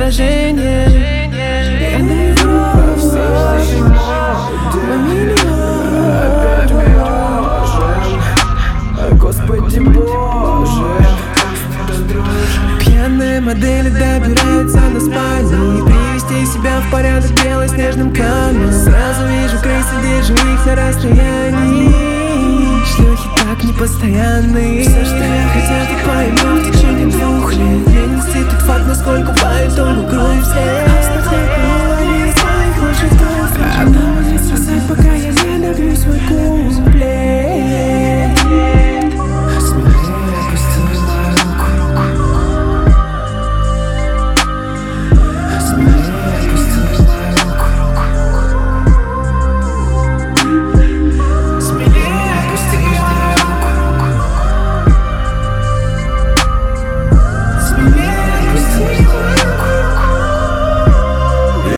раздражение. Я наиграю всей зимой 2 миллиона. Опять мы можем, Господи Боже. Пьяные модели добираются до спальни, привести себя в порядок белоснежным камнем. Сразу вижу крысы, держу их на расстоянии. Шлюхи так непостоянные. Все, что я хотел, ты пойму в течение 2 лет. Мне не льстит тот факт, насколько бывает только кровь все.